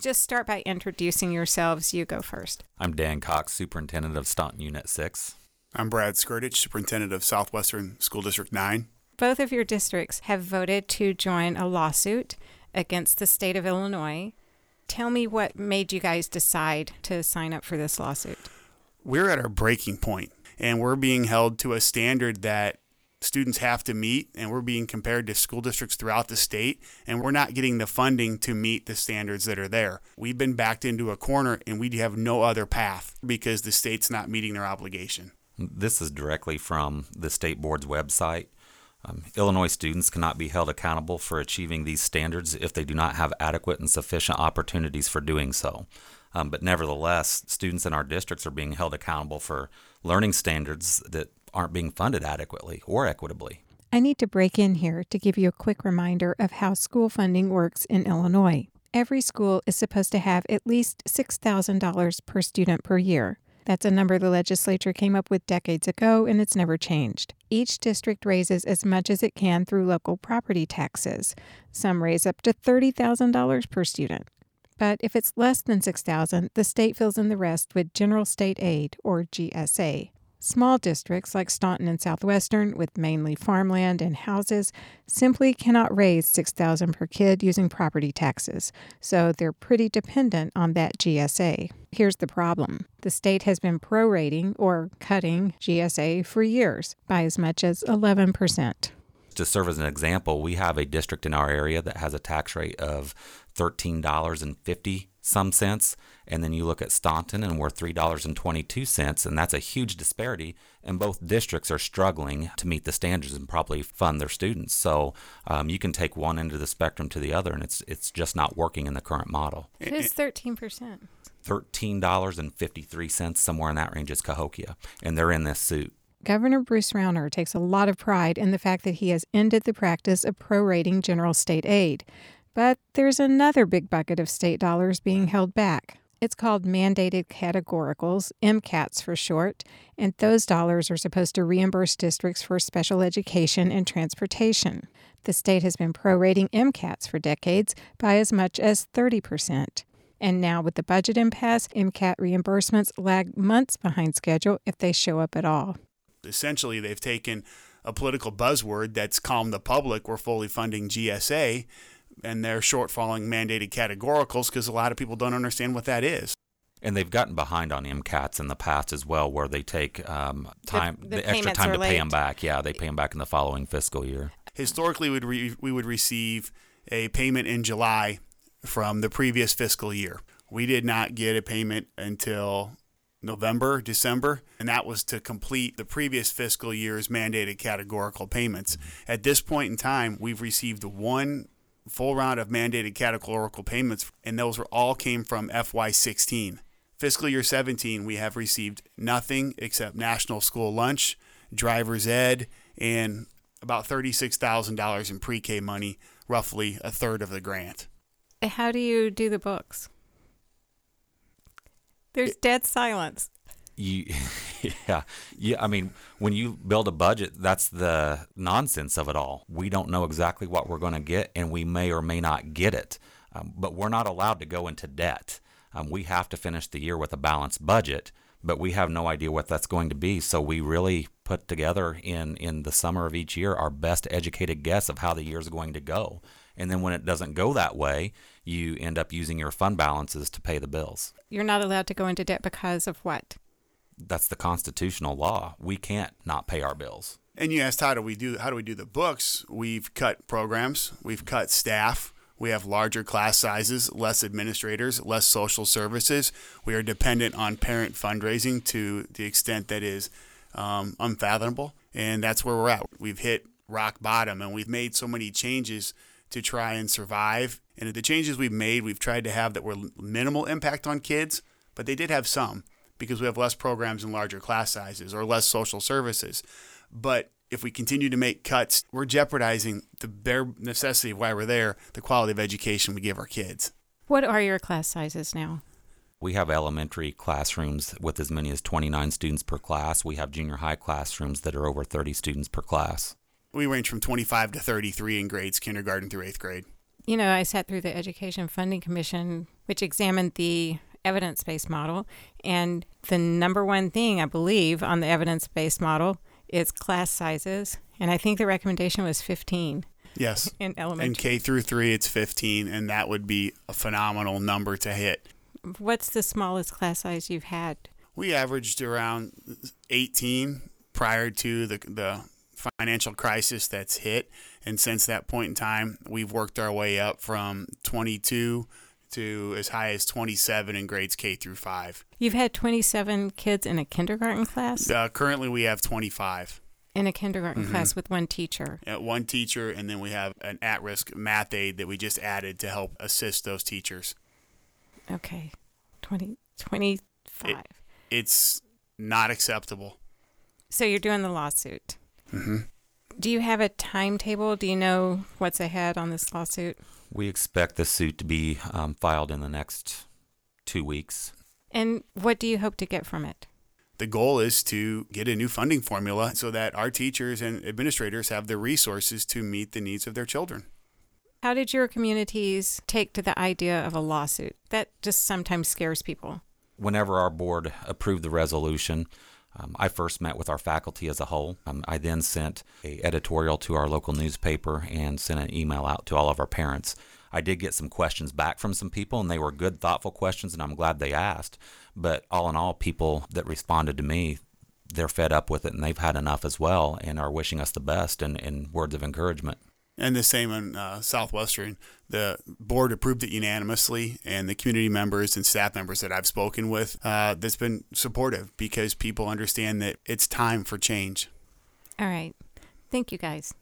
Just start by introducing yourselves. You go first. I'm Dan Cox, Superintendent of Staunton Unit 6. I'm Brad Skirtich, Superintendent of Southwestern School District 9. Both of your districts have voted to join a lawsuit against the state of Illinois. Tell me what made you guys decide to sign up for this lawsuit. We're at our breaking point, and we're being held to a standard that students have to meet, and we're being compared to school districts throughout the state, and we're not getting the funding to meet the standards that are there. We've been backed into a corner, and we have no other path because the state's not meeting their obligation. This is directly from the state board's website. Illinois students cannot be held accountable for achieving these standards if they do not have adequate and sufficient opportunities for doing so. But nevertheless, students in our districts are being held accountable for learning standards that aren't being funded adequately or equitably. I need to break in here to give you a quick reminder of how school funding works in Illinois. Every school is supposed to have at least $6,000 per student per year. That's a number the legislature came up with decades ago, and it's never changed. Each district raises as much as it can through local property taxes. Some raise up to $30,000 per student. But if it's less than $6,000, the state fills in the rest with General State Aid, or GSA. Small districts like Staunton and Southwestern, with mainly farmland and houses, simply cannot raise $6,000 per kid using property taxes, so they're pretty dependent on that GSA. Here's the problem. The state has been prorating, or cutting, GSA for years by as much as 11%. To serve as an example, we have a district in our area that has a tax rate of $13.50 some cents, and then you look at Staunton and we're $3.22, and that's a huge disparity, and both districts are struggling to meet the standards and properly fund their students. So you can take one end of the spectrum to the other, and it's just not working in the current model. It is 13%. $13.53, somewhere in that range is Cahokia, and they're in this suit. Governor Bruce Rauner takes a lot of pride in the fact that he has ended the practice of prorating general state aid. But there's another big bucket of state dollars being held back. It's called mandated categoricals, MCATs for short, and those dollars are supposed to reimburse districts for special education and transportation. The state has been prorating MCATs for decades by as much as 30%. And now with the budget impasse, MCAT reimbursements lag months behind schedule if they show up at all. Essentially, they've taken a political buzzword that's calmed the public, we're fully funding GSA, and they're shortfalling mandated categoricals because a lot of people don't understand what that is. And they've gotten behind on MCATs in the past as well, where they take the extra time to pay them back. Yeah, they pay them back in the following fiscal year. Historically, we would receive a payment in July from the previous fiscal year. We did not get a payment until November, December, and that was to complete the previous fiscal year's mandated categorical payments. At this point in time, we've received one full round of mandated categorical payments, and those all came from FY16. Fiscal year 17, we have received nothing except national school lunch, driver's ed, and about $36,000 in pre-K money, roughly a third of the grant. How do you do the books? There's dead silence. Yeah. I mean, when you build a budget, that's the nonsense of it all. We don't know exactly what we're going to get, and we may or may not get it. But we're not allowed to go into debt. We have to finish the year with a balanced budget, but we have no idea what that's going to be. So we really put together in the summer of each year our best educated guess of how the year is going to go. And then when it doesn't go that way, you end up using your fund balances to pay the bills. You're not allowed to go into debt because of what? That's the constitutional law. We can't not pay our bills. And you asked how do we do the books? We've cut programs, we've cut staff, we have larger class sizes, less administrators, less social services. We are dependent on parent fundraising to the extent that is unfathomable, and that's where we're at. We've hit rock bottom, and we've made so many changes to try and survive. And the changes we've made, we've tried to have that were minimal impact on kids, but they did have some because we have less programs and larger class sizes or less social services. But if we continue to make cuts, we're jeopardizing the bare necessity of why we're there, the quality of education we give our kids. What are your class sizes now? We have elementary classrooms with as many as 29 students per class. We have junior high classrooms that are over 30 students per class. We range from 25 to 33 in grades, kindergarten through 8th grade. I sat through the Education Funding Commission, which examined the evidence-based model. And the number one thing, I believe, on the evidence-based model is class sizes. And I think the recommendation was 15. Yes. In elementary. In K through 3, it's 15, and that would be a phenomenal number to hit. What's the smallest class size you've had? We averaged around 18 prior to the financial crisis that's hit. And since that point in time, we've worked our way up from 22 to as high as 27 in grades K through 5. You've had 27 kids in a kindergarten class? Currently, we have 25. In a kindergarten class with one teacher? One teacher, and then we have an at-risk math aide that we just added to help assist those teachers. Okay. 25. It's not acceptable. So you're doing the lawsuit. Mm-hmm. Do you have a timetable? Do you know what's ahead on this lawsuit? We expect the suit to be filed in the next 2 weeks. And what do you hope to get from it? The goal is to get a new funding formula so that our teachers and administrators have the resources to meet the needs of their children. How did your communities take to the idea of a lawsuit? That just sometimes scares people. Whenever our board approved the resolution, I first met with our faculty as a whole. I then sent an editorial to our local newspaper and sent an email out to all of our parents. I did get some questions back from some people, and they were good, thoughtful questions, and I'm glad they asked. But all in all, people that responded to me, they're fed up with it, and they've had enough as well, and are wishing us the best and words of encouragement. And the same on Southwestern. The board approved it unanimously, and the community members and staff members that I've spoken with, that's been supportive because people understand that it's time for change. All right. Thank you, guys.